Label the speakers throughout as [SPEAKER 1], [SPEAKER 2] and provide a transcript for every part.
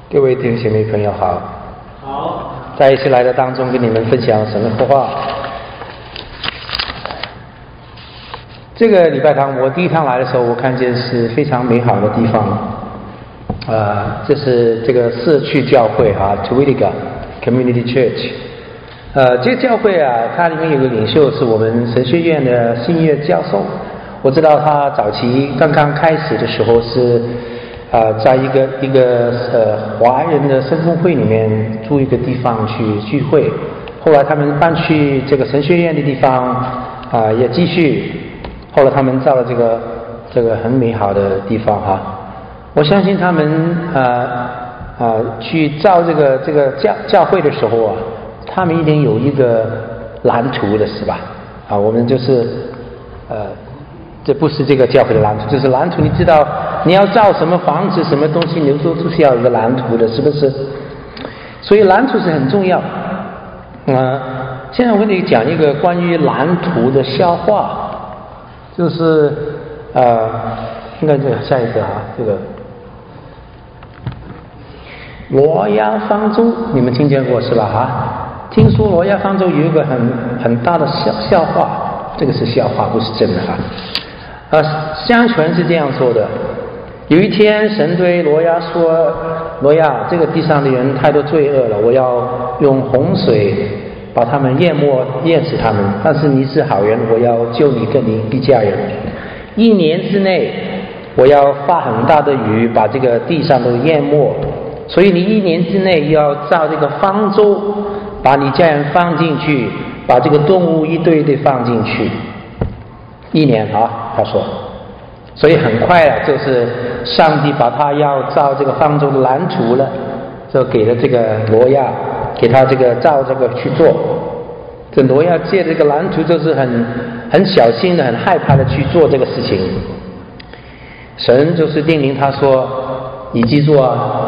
[SPEAKER 1] 各位弟兄姐妹朋友好，
[SPEAKER 2] 好，
[SPEAKER 1] 在一起来的当中跟你们分享神的话。这个礼拜堂我第一趟来的时候，我看见是非常美好的地方，这是这个社区教会Twiga Community Church。这个教会它里面有个领袖是我们神学院的新月教授。我知道他早期刚刚开始的时候是在一个华人的圣公会里面租一个地方去聚会，后来他们搬去这个神学院的地方也继续，后来他们造了这个很美好的地方我相信他们去造这个教会的时候他们一定有一个蓝图的是吧？我们就是这不是这个教会的蓝图，就是蓝图。你知道你要造什么房子、什么东西，你都是要有一个蓝图的，是不是？所以蓝图是很重要。现在我跟你讲一个关于蓝图的笑话，就是应该这个下一个这个挪亚方舟，你们听见过是吧？听说挪亚方舟有一个很大的笑话，这个是笑话，不是真的相传是这样说的：有一天神对挪亚说，挪亚，这个地上的人太多罪恶了，我要用洪水把他们淹死他们，但是你是好人，我要救你跟你一家人，1年之内我要发很大的雨把这个地上都淹没，所以你1年之内要造这个方舟，把你家人放进去，把这个动物一堆堆放进去，1年他说。所以很快就是上帝把他要造这个方舟的蓝图了，就给了这个挪亚，给他这个照这个去做。这挪亚借这个蓝图就是很小心的、很害怕的去做这个事情。神就是叮咛他说：“你记住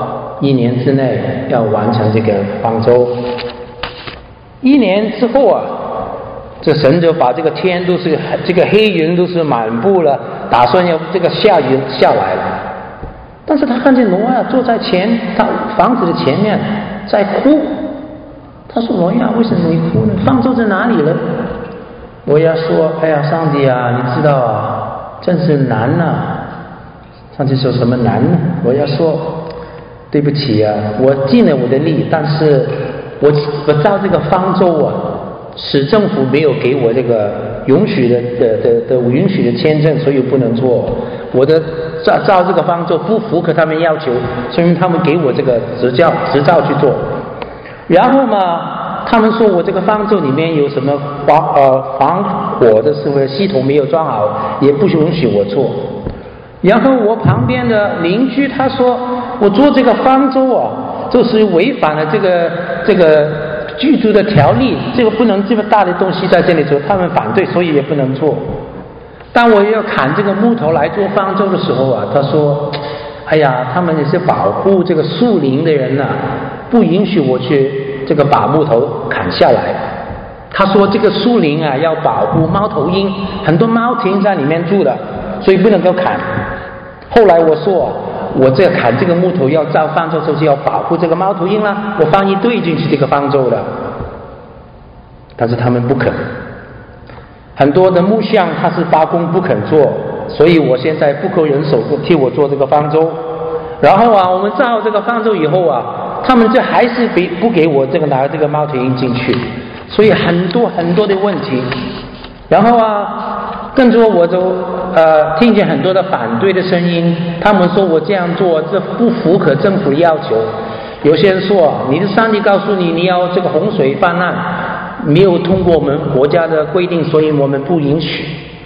[SPEAKER 1] 1年之内要完成这个方舟。”1年之后这神就把这个天都是这个黑云都是满布了，打算要这个下雨下来了。但是他看见挪亚坐在他房子的前面在哭，他说：“挪亚，为什么你哭呢？方舟在哪里了？”挪亚说：“哎呀，上帝你知道真是难上帝说：“什么难呢？”挪亚说：“对不起我尽了我的力，但是我造这个方舟市政府没有给我这个允许的签证，所以不能做。我的造这个方舟不符合他们要求，所以他们给我这个执照去做。然后他们说我这个方舟里面有什么防火的系统没有装好，也不允许我做。然后我旁边的邻居他说我做这个方舟就是违反了这个居住的条例，这个不能这么大的东西在这里做，他们反对，所以也不能做。当我要砍这个木头来做方舟的时候他说：“哎呀，他们也是保护这个树林的人不允许我去这个把木头砍下来。”他说这个树林要保护猫头鹰，很多猫头在里面住的，所以不能够砍。后来我说我这砍这个木头要造方舟，就是要保护这个猫头鹰啦，我放一堆进去这个方舟的，但是他们不肯。很多的木匠他是罢工不肯做，所以我现在不够人手替我做这个方舟。然后我们造这个方舟以后他们这还是不给我拿这个猫头鹰进去，所以很多的问题。然后跟着我就听见很多的反对的声音，他们说我这样做这不符合政府要求。有些人说你的上帝告诉你要这个洪水泛滥，没有通过我们国家的规定，所以我们不允许。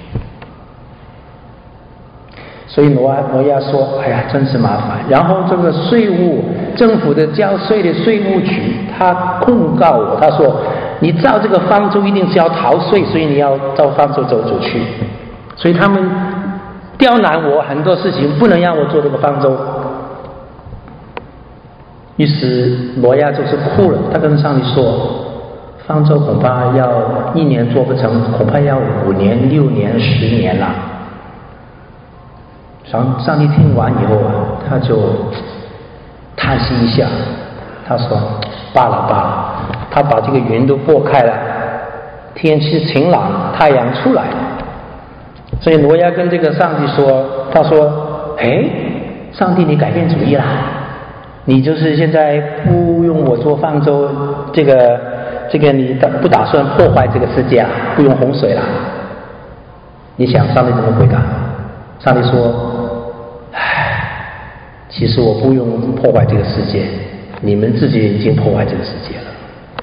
[SPEAKER 1] 所以挪亚说：“哎呀，真是麻烦。”然后这个政府的交税的税务局他控告我，他说：“你造这个方舟一定是要逃税，所以你要造方舟走出去。”所以他们刁难我很多事情，不能让我做这个方舟。于是挪亚就是哭了，他跟上帝说：“方舟恐怕要1年做不成，恐怕要5年、6年、10年了。”上帝听完以后他就叹息一下，他说罢了罢了，他把这个云都拨开了，天气晴朗，太阳出来了。所以挪亚跟这个上帝说，他说哎，上帝你改变主意啦，你就是现在不用我做方舟，这个你不打算破坏这个世界啊，不用洪水啦。你想上帝怎么回答？上帝说唉，其实我不用破坏这个世界，你们自己已经破坏这个世界了。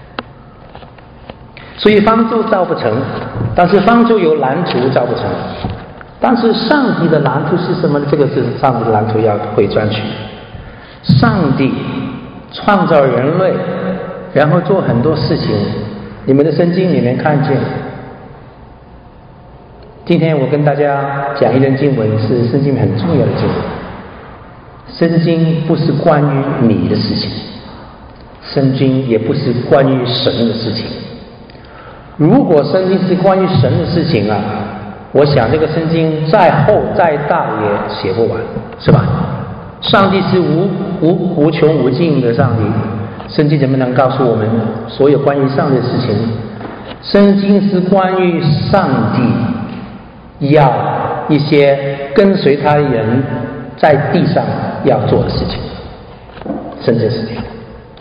[SPEAKER 1] 所以方舟造不成，但是方舟有蓝图造不成。但是上帝的蓝图是什么呢？这个是上帝的蓝图要回转去。上帝创造人类，然后做很多事情，你们的圣经里面看见。今天我跟大家讲一段经文，是圣经很重要的经文。圣经不是关于你的事情，圣经也不是关于神的事情。如果圣经是关于神的事情啊，我想这个圣经再厚再大也写不完，是吧？上帝是无穷无尽的上帝，圣经怎么能告诉我们所有关于上帝的事情？圣经是关于上帝要一些跟随他的人在地上要做的事情，圣经是这样。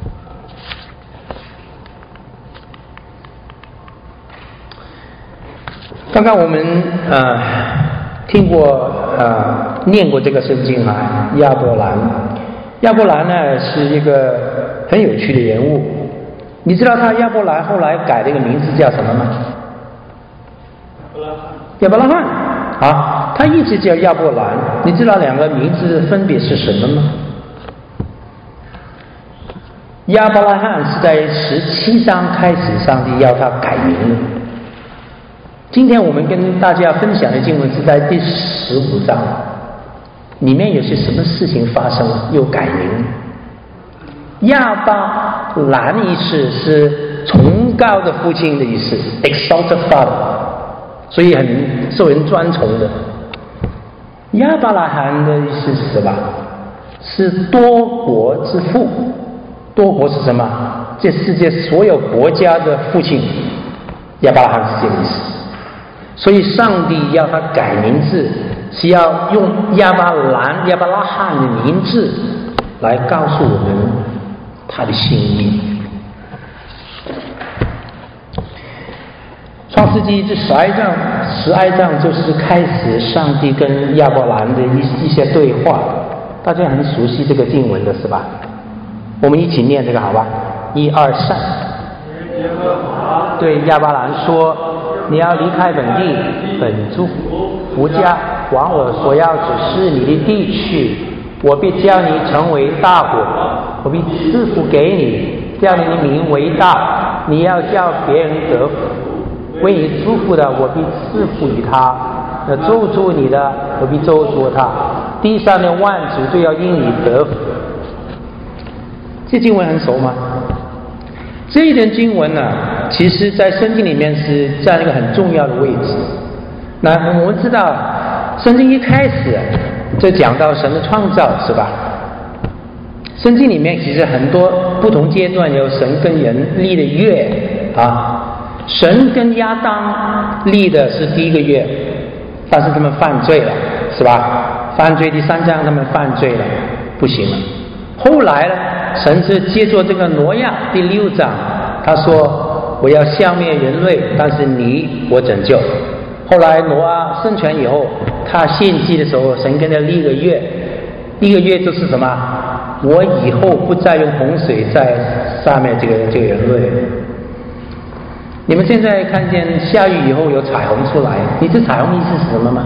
[SPEAKER 1] 刚刚我们听过念过这个圣经啊，亚伯兰。亚伯兰呢是一个很有趣的人物。你知道他亚伯兰后来改了一个名字叫什么吗？亚伯拉罕啊，他一直叫亚伯兰。你知道两个名字分别是什么吗？亚伯拉罕是在17章开始，上帝要他改名的。今天我们跟大家分享的经文是在第15章，里面有些什么事情发生又改名。亚巴兰意思是崇高的父亲的意思 ，exalted father， 所以很受人尊崇的。亚伯拉罕的意思是什么？是多国之父。多国是什么？这世界所有国家的父亲。亚伯拉罕是这个意思。所以上帝要他改名字，是要用亚伯拉罕的名字来告诉我们他的心意。创世纪这12章就是开始上帝跟亚伯兰的一些对话，大家很熟悉这个经文的是吧？我们一起念这个好吧？1、2、3。对亚伯兰说，你要离开本地本族父家，往我所要指示你的地去，我必叫你成为大国，我必赐福给你，叫你的名为大，你要叫别人得福。为你祝福的，我必赐福于他；那咒诅你的，我必咒诅他。地上的万族都要因你得福。这经文很熟吗？这一段经文呢，其实在圣经里面是占一个很重要的位置。那我们知道，圣经一开始就讲到神的创造，是吧？圣经里面其实很多不同阶段有神跟人立的约啊。神跟亚当立的是第1个约，但是他们犯罪了，是吧？犯罪第3章他们犯罪了，不行了。后来呢，神是借助这个挪亚第6章，他说我要消灭人类，但是你我拯救。后来挪亚生存以后，他献祭的时候，神跟他立个约，1个约就是什么？我以后不再用洪水在上面这个人类。你们现在看见下雨以后有彩虹出来，你知彩虹意思是什么吗？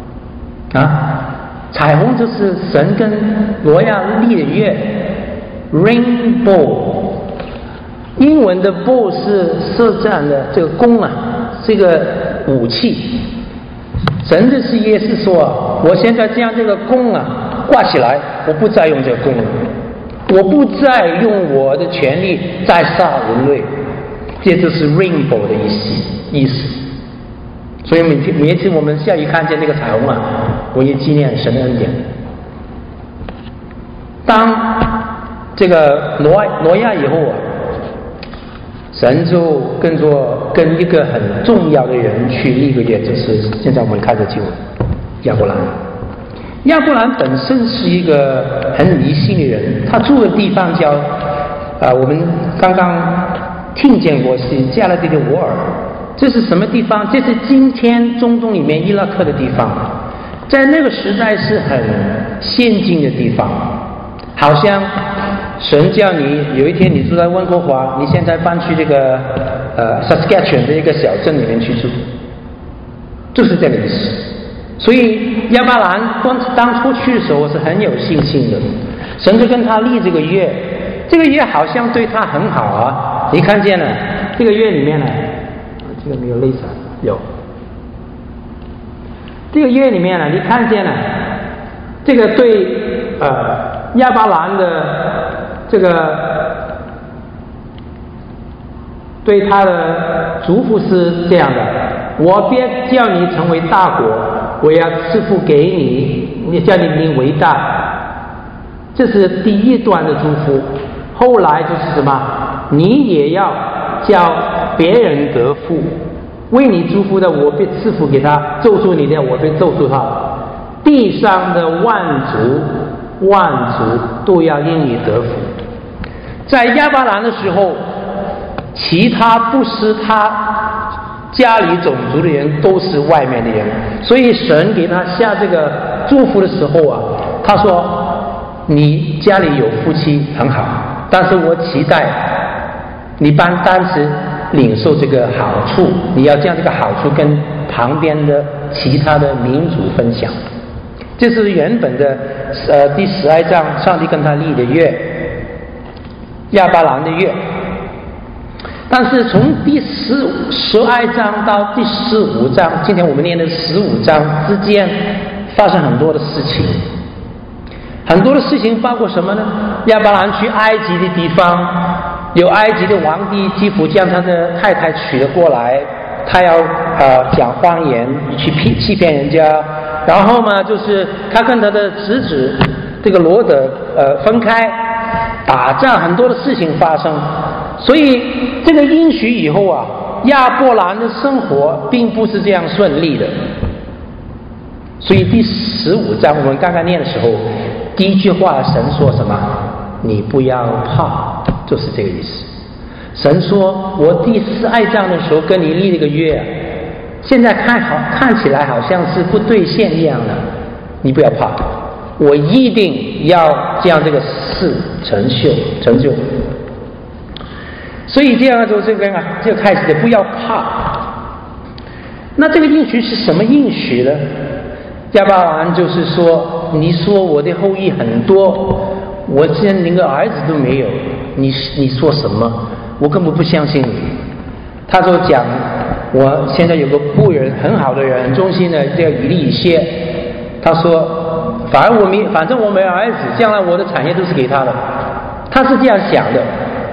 [SPEAKER 1] 彩虹就是神跟挪亚立的约 ，rainbow。英文的 bow 是射箭的这个弓啊，这个武器。神的意思是说，我现在将这个弓啊挂起来，我不再用这个弓了，我不再用我的权力再杀人类。这就是 rainbow 的意思。所以每一次我们下雨看见这个彩虹啊，我也纪念神的恩典。当这个挪亚以后啊，神就跟一个很重要的人去立个约，就是现在我们看的就亚伯兰。亚伯兰本身是一个很迷信的人，他住的地方叫我们刚刚听见过是加勒底的乌尔，这是什么地方？这是今天中东里面伊拉克的地方，在那个时代是很先进的地方，好像神叫你有一天你住在温哥华，你现在搬去这个Saskatchewan 的一个小镇里面去住，就是这个意思。所以亚伯兰当初去的时候是很有信心的，神就跟他立这个约，这个约好像对他很好啊。你看见了这个约里面呢，这个没有类似，有这个约里面呢，你看见了这个对亚伯兰的这个对他的嘱咐是这样的：我别叫你成为大国，我要赐福给你，你叫你名为大。这是第一段的祝福。后来就是什么？你也要叫别人得福，为你祝福的我必赐福给他，咒诅你的我必咒诅他。地上的万族都要因你得福。在亚伯兰的时候，其他不是他家里种族的人都是外面的人，所以神给他下这个祝福的时候啊，他说你家里有夫妻很好，但是我期待你单是领受这个好处，你要将这个好处跟旁边的其他的民族分享。这是原本的第12章上帝跟他立的约，亚伯兰的约。但是从第12章到第15章，今天我们念的15章之间发生很多的事情。很多的事情包括什么呢？亚伯兰去埃及的地方，有埃及的皇帝基辅将他的太太娶了过来，他要讲谎言去欺骗人家，然后嘛就是他跟他的侄子这个罗德分开打仗，很多的事情发生。所以这个应许以后啊，亚伯兰的生活并不是这样顺利的。所以第15章我们刚刚念的时候，第一句话神说什么？你不要怕，就是这个意思。神说我第12章的时候跟你立了个约啊，现在看起来好像是不兑现一样的，你不要怕，我一定要将这个事成就。所以这样就这个就开始的不要怕。那这个应许是什么应许呢？亚伯兰就是说，你说我的后裔很多，我现在连个儿子都没有，你说什么？我根本不相信你。他就讲，我现在有个仆人很好的人，很忠心的叫以利以谢，他说反正我没儿子，将来我的产业都是给他的。他是这样想的。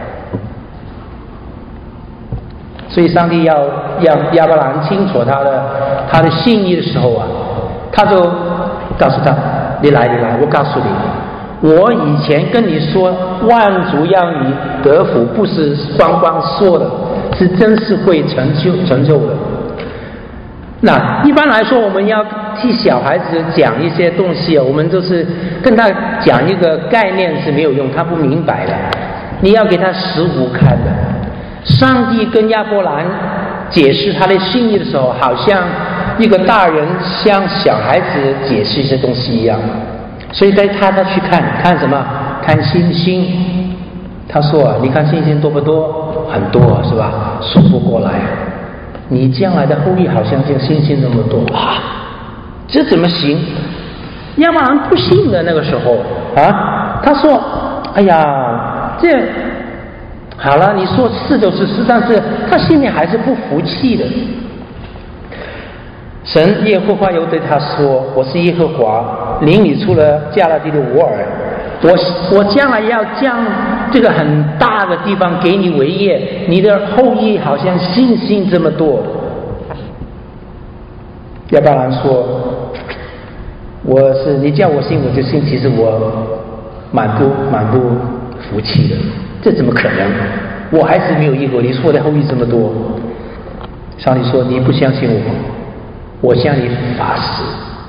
[SPEAKER 1] 所以上帝要让亚伯兰清楚他的心意的时候啊，他就告诉他，你来，我告诉你，我以前跟你说万族要你得福，不是光光说的，是真是会成就的。那一般来说，我们要替小孩子讲一些东西，我们就是跟他讲一个概念是没有用，他不明白的，你要给他实物看的。上帝跟亚伯兰解释他的心意的时候，好像一个大人向小孩子解释一些东西一样。所以带他去看什么？看星星。他说你看星星多不多？很多，是吧？数不过来。你将来的后裔好像像星星那么多啊，这怎么行？亚伯兰不信的那个时候啊，他说哎呀，这好了，你说是就是是，但是他心里还是不服气的。神耶和华又对他说，我是耶和华，领你出了加勒底的乌尔，我将来要将这个很大的地方给你为业，你的后裔好像星星这么多。亚伯兰说，你叫我信我就信，其实我蛮不服气了。这怎么可能？我孩子没有一个，你说的后裔这么多。上帝说：“你不相信我，我向你发誓。”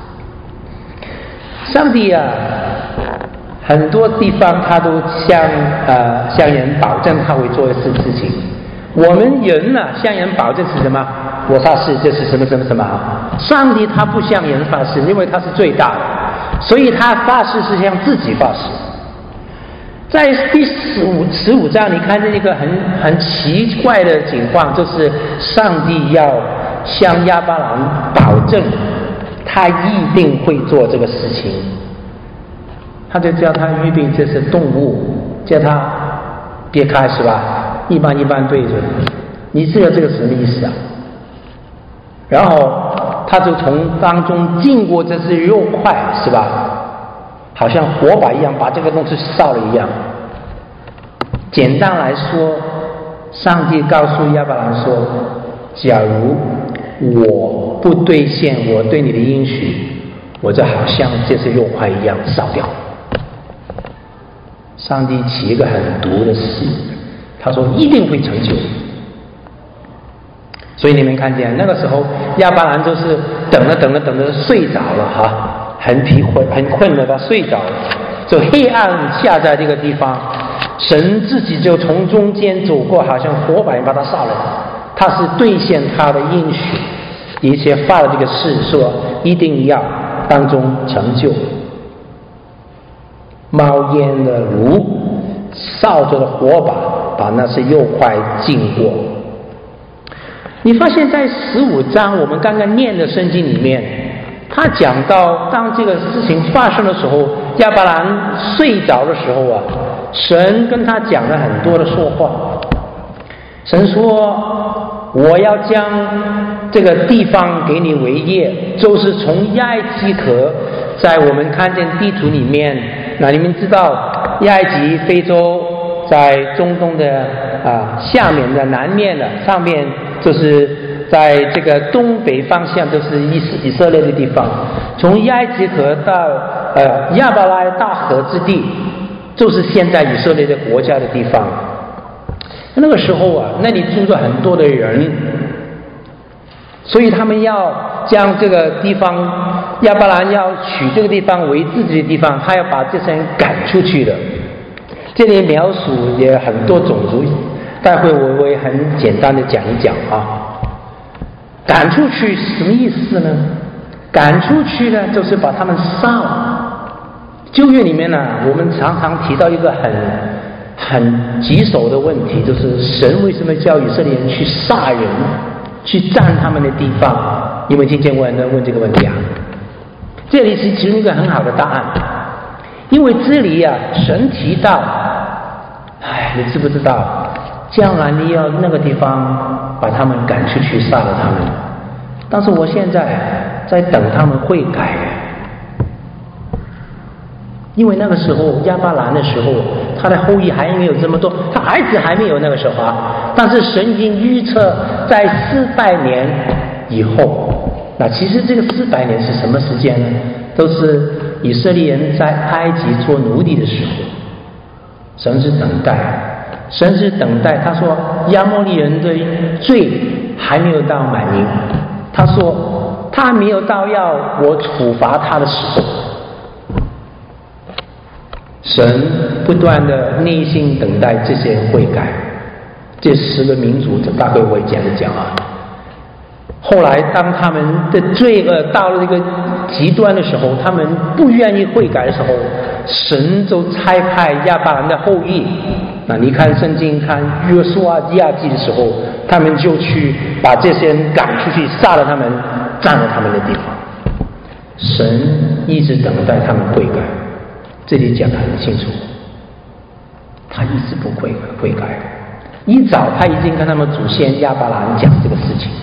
[SPEAKER 1] 上帝啊，很多地方他都向人保证他会做的事情。我们人呢，向人保证是什么？我发誓这是什么什么什么。上帝他不向人发誓，因为他是最大的，所以他发誓是向自己发誓。在第15章，你看见一个很奇怪的情况，就是上帝要向亚伯兰保证，他一定会做这个事情。他就叫他预备这些动物，叫他别开是吧？一般对着，你知道这个什么意思啊？然后他就从当中经过这些肉块是吧？好像火把一样，把这个东西烧了一样。简单来说，上帝告诉亚伯兰说：“假如我不兑现我对你的应许，我就好像这些肉块一样烧掉。”上帝起一个很毒的誓，他说一定会成就。所以你们看见那个时候，亚伯兰就是等着睡着了哈，很疲困很困了，他睡着了，就黑暗下在这个地方，神自己就从中间走过，好像火把把他烧了。他是兑现他的应许，以前发了这个誓，说一定要当中成就。冒烟的炉，烧着的火把那些肉块浸过。你发现在15章我们刚刚念的圣经里面，他讲到当这个事情发生的时候，亚伯兰睡着的时候啊，神跟他讲了很多的说话。神说：“我要将这个地方给你为业，就是从亚埃及河，在我们看见地图里面，那你们知道亚埃及、非洲在中东的下面的南面的，上面就是在这个东北方向都是以色列的地方，从亚埃及河到亚伯拉大河之地，就是现在以色列的国家的地方。那个时候啊，那里住着很多的人，所以他们要将这个地方，亚伯兰要取这个地方为自己的地方，他要把这些人赶出去的。这里描述也很多种族，待会我会很简单的讲一讲啊。赶出去什么意思呢？赶出去呢，就是把他们杀了。旧约里面呢，我们常常提到一个很棘手的问题，就是神为什么叫以色列人去杀人，去占他们的地方？有没有听见过人问这个问题啊？这里是其中一个很好的答案，因为这里啊，神提到，你知不知道，将来你要那个地方把他们赶出去，杀了他们。但是我现在在等他们悔改，因为那个时候亚伯兰的时候，他的后裔还没有这么多，他孩子还没有那个时候啊。但是神已经预测在400年以后，那其实这个400年是什么时间呢？都是以色列人在埃及做奴隶的时候。神是等待，他说亚摩利人的罪还没有到满盈，他说他没有到要我处罚他的时候。神不断的内心等待这些人悔改，这10个民族，这大概我也讲一讲啊。后来当他们的罪恶到了一个极端的时候，他们不愿意悔改的时候，神就差派亚伯兰的后裔。那你看圣经看约书亚记的时候，他们就去把这些人赶出去，杀了他们，占了他们的地方。神一直等待他们悔改，这里讲得很清楚，他一直不悔改。一早他已经跟他们祖先亚伯兰讲这个事情。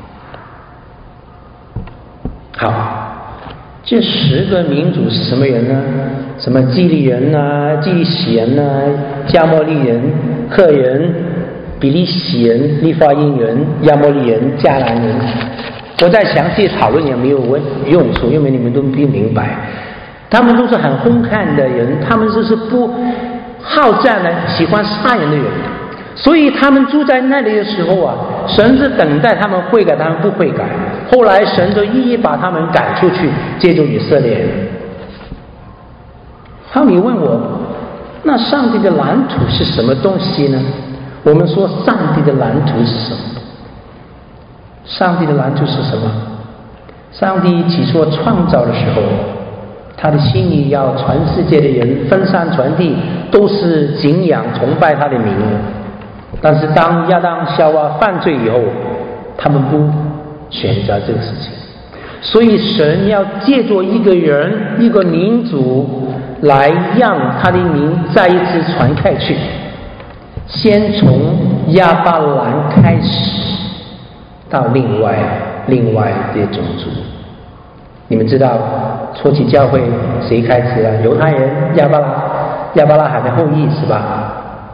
[SPEAKER 1] 好，这10个民族是什么人呢？什么基利人啊、基利喜人啊、加摩利人、赫人、比利洗人、利法因人、亚摩利人、迦南人。我再详细讨论也没有用处，因为你们都不明白。他们都是很凶悍的人，他们就是不好战的、喜欢杀人的人。所以他们住在那里的时候啊，神是等待他们悔改，他们不悔改。后来神就一一把他们赶出去，接住以色列人。好，你问我，那上帝的蓝图是什么东西呢？我们说上帝的蓝图是什么？上帝的蓝图是什么？上帝起初创造的时候，他的心意要全世界的人分散传递，都是敬仰崇拜他的名。但是当亚当夏娃犯罪以后，他们不选择这个事情，所以神要借助一个人、一个民族来让他的名再一次传开去。先从亚伯兰开始，到另外的种族。你们知道初期教会谁开始啊？犹太人亚伯拉罕的后裔是吧？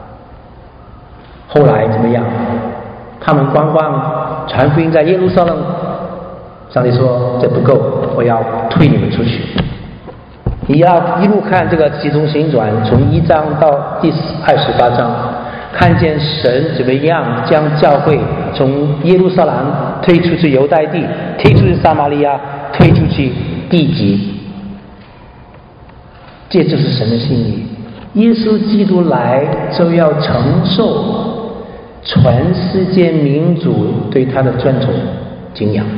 [SPEAKER 1] 后来怎么样？他们光传福音在耶路撒冷，上帝说这不够，我要推你们出去。你要一路看这个集中行传，从1章到第28章，看见神怎么样将教会从耶路撒冷推出去犹太地，推出去撒玛利亚，推出去地极。这就是神的心意。耶稣基督来就要承受全世界民族对他的尊崇敬仰。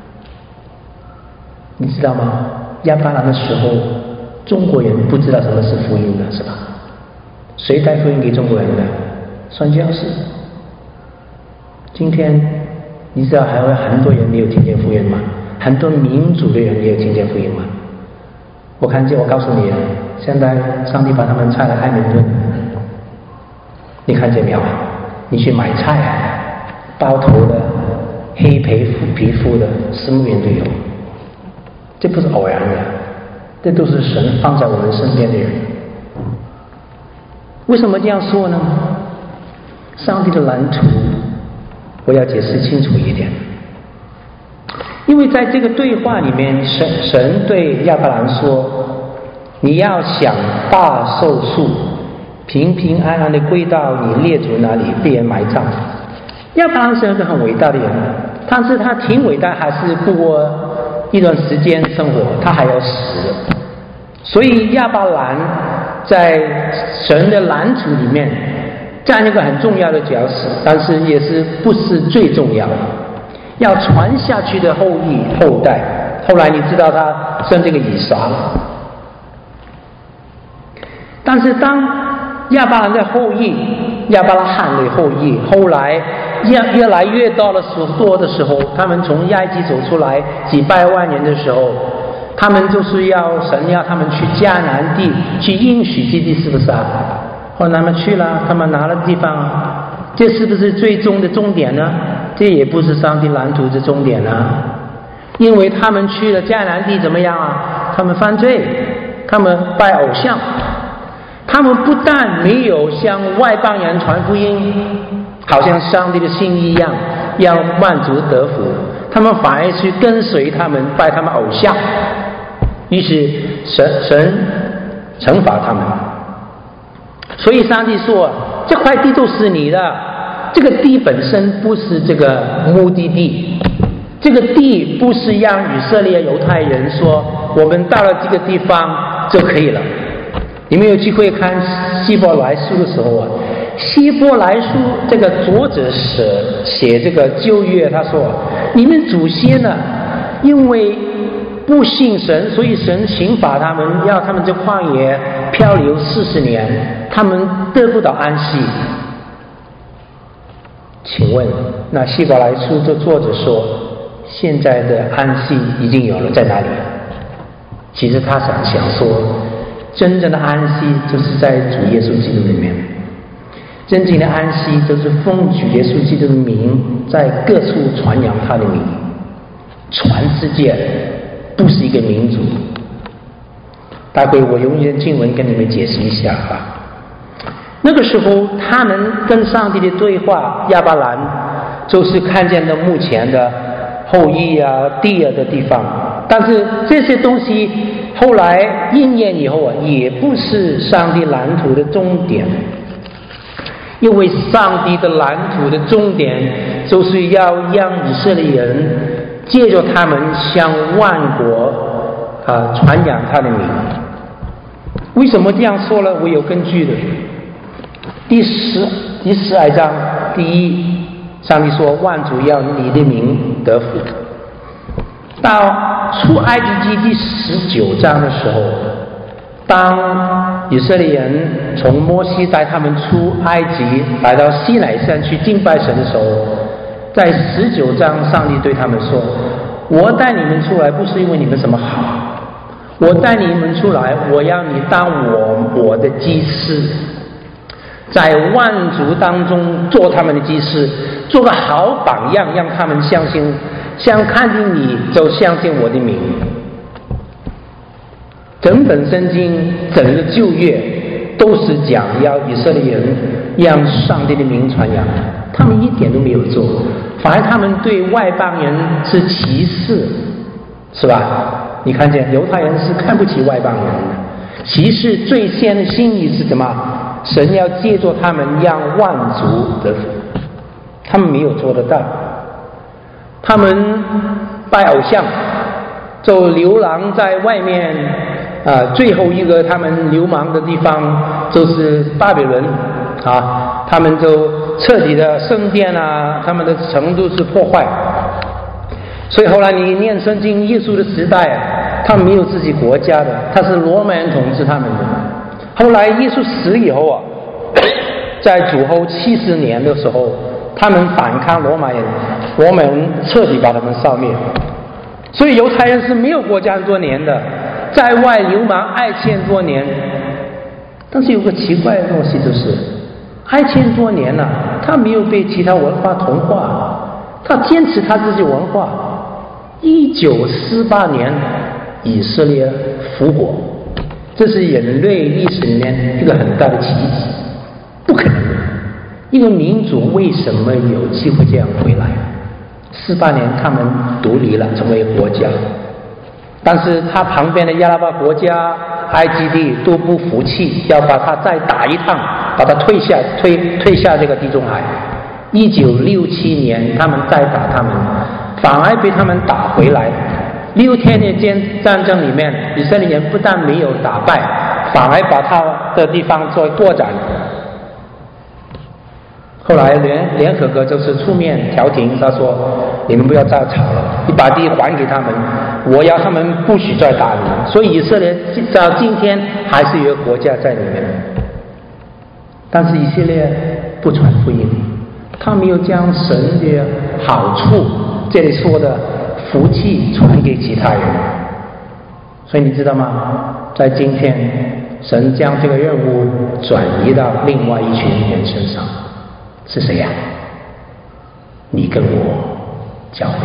[SPEAKER 1] 你知道吗？亚伯兰的时候，中国人不知道什么是福音的，是吧？谁带福音给中国人的？宣教士。今天你知道还有很多人没有听见福音吗？很多民族的人没有听见福音吗？我告诉你，现在上帝把他们拆了爱民顿，你看见没有？你去买菜，包头的、黑皮肤的，什么人都有。这不是偶然的，这都是神放在我们身边的人。为什么这样说呢？上帝的蓝图，我要解释清楚一点。因为在这个对话里面，神对亚伯兰说：“你要想大寿数，平平安安的归到你列祖那里，被人埋葬。”亚伯兰是一个很伟大的人，但是他挺伟大，还是不过一段时间生活，他还要死。所以亚伯兰在神的蓝图里面占一个很重要的角色，但是也是不是最重要的。要传下去的后代，后来你知道他生这个以撒了。但是当亚伯兰的后裔，亚伯拉罕的后裔，后来越来越多的时候，他们从埃及走出来几百万年的时候，他们就是神要他们去迦南地，去应许之地，是不是啊？后来他们去了，他们拿了地方，这是不是最终的终点呢？这也不是上帝蓝图的终点啊，因为他们去了迦南地怎么样啊？他们犯罪，他们拜偶像，他们不但没有向外邦人传福音，好像上帝的心意一样，要万族得福，他们反而去跟随他们，拜他们偶像，于是神惩罚他们。所以上帝说，这块地都是你的，这个地本身不是这个目的地，这个地不是让以色列犹太人说我们到了这个地方就可以了。你们有机会看希伯来书的时候啊，希伯来书这个作者写这个旧约，他说你们祖先呢，因为不信神，所以神刑罚他们，要他们在旷野漂流40年，他们得不到安息。请问那希伯来书的作者说现在的安息已经有了，在哪里？其实他想说真正的安息就是在主耶稣基督里面，真正的安息就是奉主耶稣基督的名在各处传扬他的名，全世界不是一个民族。待会我用一些经文跟你们解释一下吧。那个时候他们跟上帝的对话，亚伯兰就是看见了目前的后裔啊、地啊的地方，但是这些东西后来应验以后也不是上帝蓝图的终点，因为上帝的蓝图的终点就是要让以色列人借着他们向万国传扬他的名。为什么这样说呢？我有根据的。第12章第1，上帝说万族要你的名得福。到出埃及记第19章的时候，当以色列人从摩西带他们出埃及来到西乃山去敬拜神的时候，在19章上帝对他们说，我带你们出来不是因为你们什么好，我带你们出来，我要你当我的祭司，在万族当中做他们的祭司，做个好榜样，让他们相信，像看见你就相信我的名。整本圣经整个旧约都是讲要以色列人让上帝的名传扬，他们一点都没有做，反而他们对外邦人是歧视，是吧？你看见犹太人是看不起外邦人的，歧视最先的心意是什么？神要借助他们让万族得福，他们没有做得到。他们拜偶像，就流浪在外面最后一个他们流亡的地方就是巴比伦他们就彻底的圣殿他们的程度是破坏。所以后来你念圣经，耶稣的时代他们没有自己国家的，他是罗马人统治他们的。后来耶稣死以后在主后70年的时候，他们反抗罗马人，罗马人彻底把他们消灭。所以犹太人是没有国家很多年的，在外流氓2000多年。但是有个奇怪的东西，就是2000多年了，他没有被其他文化同化，他坚持他自己文化。1948年以色列复国，这是人类历史里面一个很大的奇迹，不可能的。一个民族为什么有机会这样回来？48年他们独立了，成为国家，但是他旁边的亚拉伯国家埃及地都不服气，要把他再打一趟，把他推下这个地中海。1967年他们再打他们，反而被他们打回来。6天的战争里面，以色列人不但没有打败，反而把他的地方做拓展。后来联合国就是出面调停，他说你们不要再吵了，你把地还给他们，我要他们不许再打你们。所以以色列到今天还是有个国家在里面，但是以色列不传福音，他没有将神的好处，这里说的福气传给其他人。所以你知道吗？在今天神将这个任务转移到另外一群人身上，是谁呀？你跟我教会。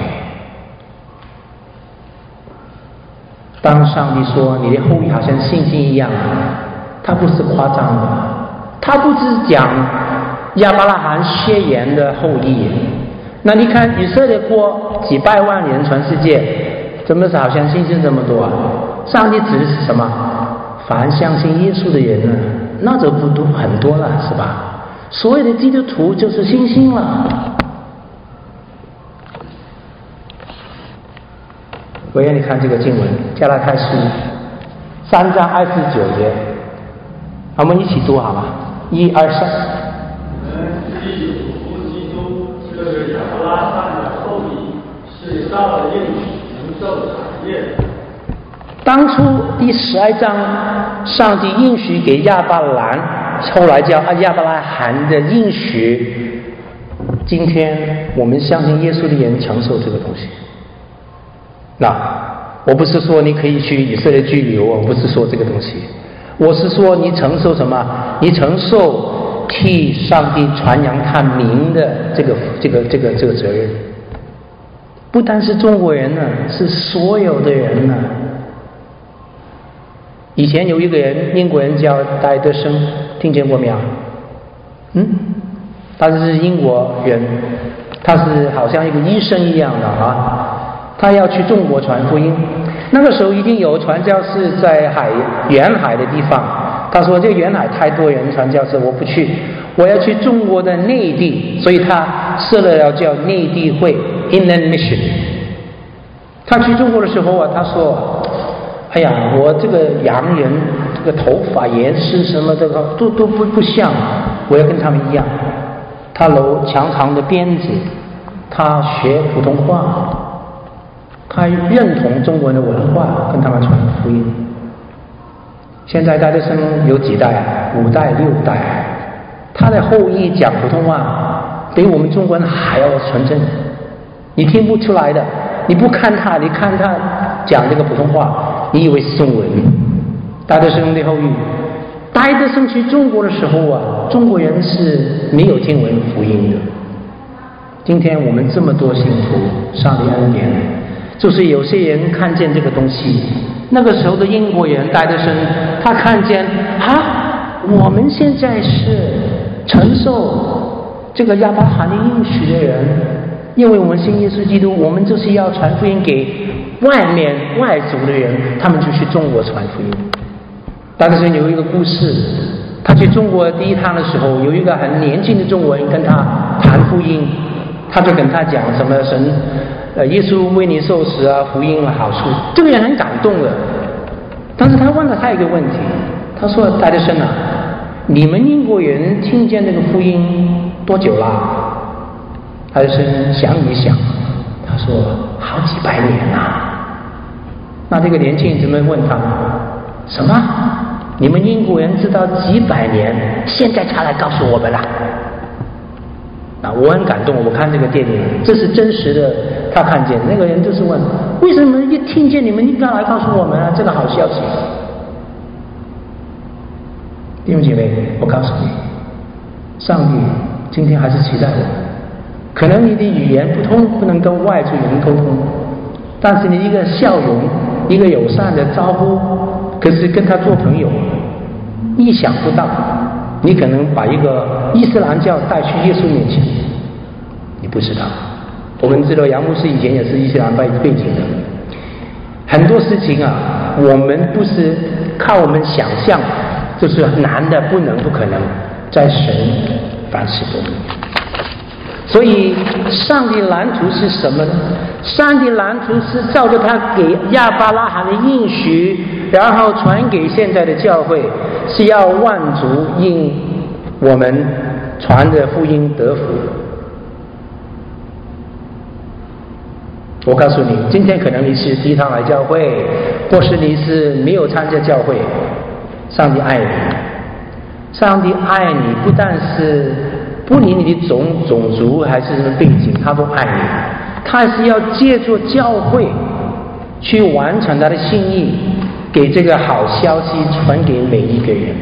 [SPEAKER 1] 当上帝说你的后裔好像星星一样，他不是夸张的，他不只讲亚伯拉罕血缘的后裔。那你看以色列国几百万人全世界，怎么是好像星星这么多上帝指的是什么？凡相信耶稣的人呢，那就不多很多了，是吧？所有的基督徒就是星星了。我让你看这个经文，加拉太书3章29节，我们一起读好吗？1、2、3。
[SPEAKER 2] 这个亚伯拉罕的后裔是到了应许承受产业。
[SPEAKER 1] 当初第12章，上帝应许给亚伯兰，后来叫亚伯拉罕的应许。今天我们相信耶稣的人承受这个东西。那我不是说你可以去以色列居留，我不是说这个东西，我是说你承受什么？你承受替上帝传扬他名的这个责任。不单是中国人呢，是所有的人呢。以前有一个人，英国人叫戴德生，听见过没有？他是英国人，他是好像一个医生一样的他要去中国传福音。 那个时候已经有传教士在沿海的地方，他说这个沿海太多人传教士，我不去，我要去中国的内地，所以他设了要叫内地会 Inland Mission。 他去中国的时候啊，他说哎呀，我这个洋人这个头发颜色什么这个都不像，我要跟他们一样。他留长长的辫子，他学普通话，他认同中国的文化，跟他们传福音。现在戴德生有几代啊？5代6代，他的后裔讲普通话比我们中国人还要纯正，你听不出来的。你不看他，你看他讲这个普通话，你以为是中文。戴德生的后裔，戴德生去中国的时候啊，中国人是没有听闻福音的。今天我们这么多信徒，上帝恩典，就是有些人看见这个东西。那个时候的英国人戴德生，他看见啊，我们现在是承受这个亚伯拉罕的应许的人，因为我们信耶稣基督，我们就是要传福音给外族的人，他们就去中国传福音。戴德生有一个故事，他去中国第一趟的时候，有一个很年轻的中国人跟他谈福音，他就跟他讲什么神耶稣为你受死啊，福音的好处，这个人很感动的。但是他问了他一个问题，他说戴德生啊，你们英国人听见这个福音多久啦？戴德生想一想，他说好几百年啦。那这个年轻人怎么问他？什么？你们英国人知道几百年，现在才来告诉我们啦？我很感动，我看这个电影，这是真实的，他看见那个人就是问，为什么一听见你们应该来告诉我们啊？这个好消息。弟兄姐妹，我告诉你，上帝今天还是期待我们。可能你的语言不通，不能跟外族人沟通，但是你一个笑容，一个友善的招呼，可是跟他做朋友，意想不到，你可能把一个伊斯兰教带去耶稣面前，你不知道。我们知道杨牧师以前也是伊斯兰背景的，很多事情啊，我们不是靠我们想象，就是难的不能不可能，在神凡事都能。所以上帝蓝图是什么呢？上帝蓝图是照着他给亚伯拉罕的应许，然后传给现在的教会，是要万族因我们传的福音得福。我告诉你，今天可能你是第一趟来教会，或是你是没有参加教会，上帝爱你。上帝爱你不但是不理你的种族还是什么背景，他都爱你。他是要借助教会去完成他的心意，给这个好消息传给每一个人。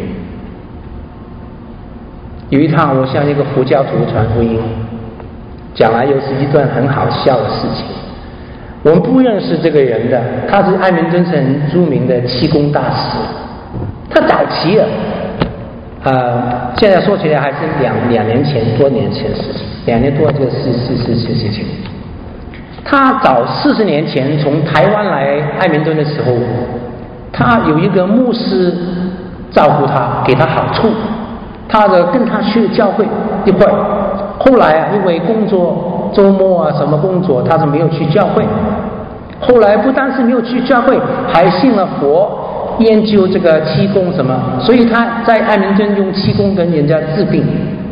[SPEAKER 1] 有一趟我向一个佛教徒传福音，讲来又是一段很好笑的事情。我们不认识这个人的，他是艾明顿是很著名的气功大师，他早期了。现在说起来还是两年前多年前的事情，2年多这个事情。他早40年前从台湾来艾明顿的时候，他有一个牧师照顾他，给他好处，他跟他去教会一会儿。后来啊，因为工作周末啊什么工作，他是没有去教会。后来不但是没有去教会，还信了佛。研究这个气功什么，所以他在艾明顿用气功跟人家治病。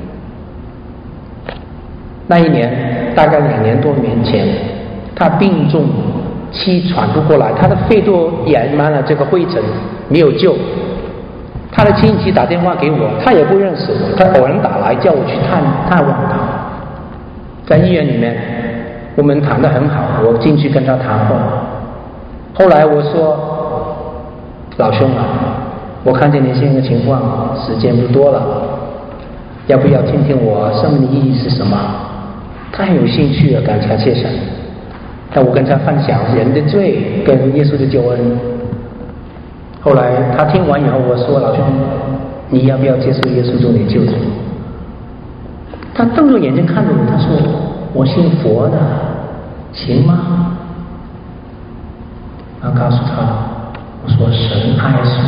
[SPEAKER 1] 那一年大概2年多年前，他病重，气喘不过来，他的肺都掩满了这个灰尘，没有救。他的亲戚打电话给我，他也不认识我，他偶然打来叫我去探望他。在医院里面，我们谈得很好，我进去跟他谈话。后来我说，老兄啊，我看见你现在的情况，时间不多了，要不要听听我生命的意义是什么？他很有兴趣啊，感谢神。但我跟他分享人的罪跟耶稣的救恩。后来他听完以后，我说老兄，你要不要接受耶稣做你救主？他瞪着眼睛看着我，他说我信佛的，行吗？我告诉他，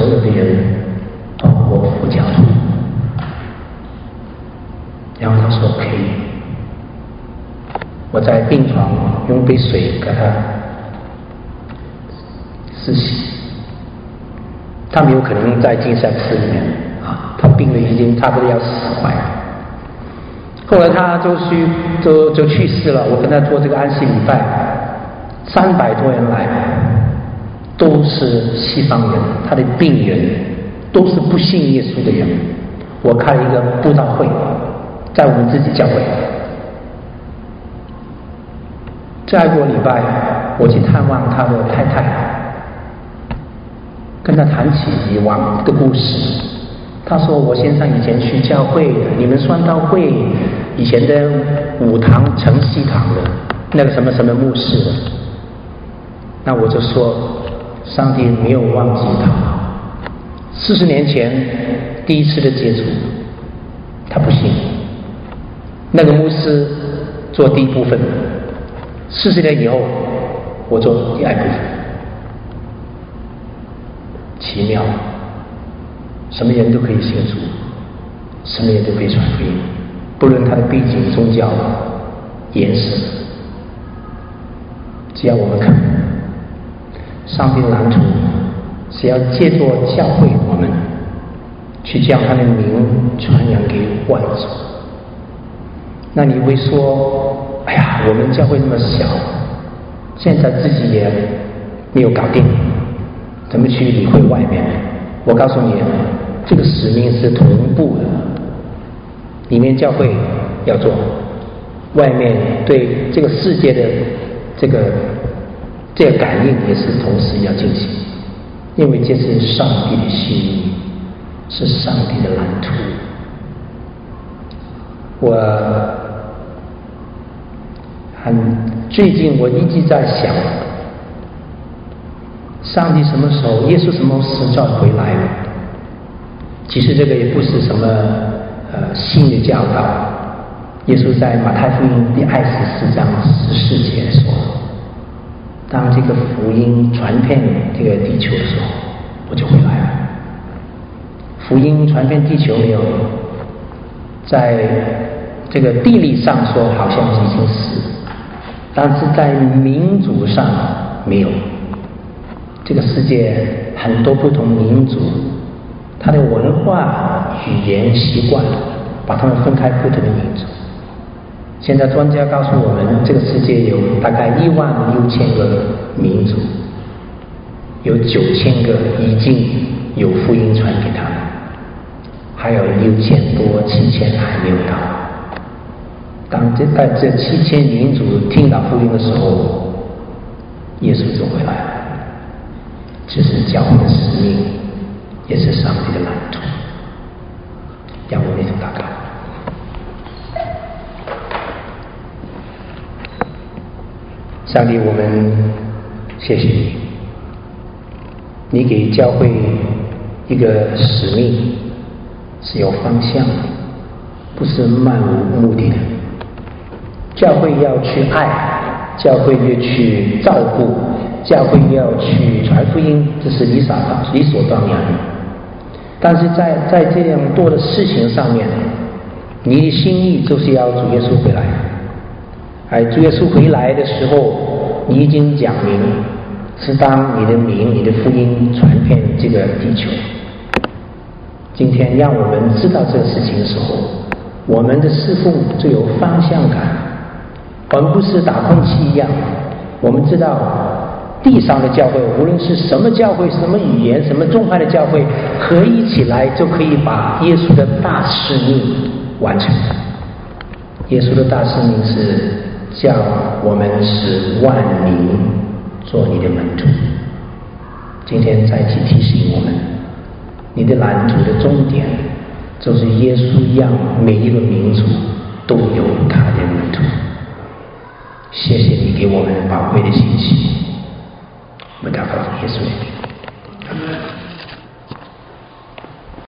[SPEAKER 1] 所有的人，包括佛教徒。然后他说可以，我在病床用杯水给他施洗。他没有可能在金山寺里面啊，他病的已经差不多要死坏了。后来他就去世了，我跟他做这个安息礼拜，300多人来，都是西方人，他的病人都是不信耶稣的人。我开了一个布道会，在我们自己教会。再过礼拜，我去探望他的太太。跟他谈起以往的故事，他说我先生以前去教会的，你们双道会以前的5堂城西堂的那个什么什么牧师的，那我就说上帝没有忘记他。40年前第一次的接触，他不信，那个牧师做第一部分，40年以后我做第2部分。奇妙，什么人都可以信主，什么人都可以传福音，不论他的背景、宗教、颜色，只要我们看，上帝的蓝图是要借助教会我们去将他的名传扬给万族。那你会说，哎呀，我们教会那么小，现在自己也没有搞定，怎么去理会外面？我告诉你，这个使命是同步的，里面教会要做，外面对这个世界的这个感应也是同时要进行，因为这是上帝的心意，是上帝的蓝图。最近我一直在想，上帝什么时候，耶稣什么时候回来？其实这个也不是什么新的教导。耶稣在马太福音第24章14节说，当这个福音传遍这个地球的时候，我就回来了。福音传遍地球没有？在这个地理上说好像已经是，但是在民族上没有。这个世界很多不同民族，它的文化、语言、习惯，把它们分开不同的民族。现在专家告诉我们，这个世界有大概16000个民族，有9000个已经有福音传给他们，还有6000多、7000还没有到。当这7000民族听到福音的时候，耶稣就回来了。这是教会的使命，也是上帝的蓝图。让我们一同祷告。上帝，我们谢谢你，你给教会一个使命是有方向的，不是漫无目的的。教会要去爱，教会要去照顾，教会要去传福音，这是理所当然的。但是在这样多的事情上面，你的心意就是要主耶稣回来。而主耶稣回来的时候，你已经讲明是当你的名、你的福音传遍这个地球。今天让我们知道这个事情的时候，我们的侍奉就有方向感。我们不是打空气一样，我们知道地上的教会，无论是什么教会、什么语言、什么宗派的教会，合一起来就可以把耶稣的大使命完成。耶稣的大使命是叫我们使万民做你的门徒。今天再次提醒我们，你的蓝图的终点就是耶稣让每一个民族都有他的门徒。谢谢你给我们宝贵的信息，我们祷告耶稣的名。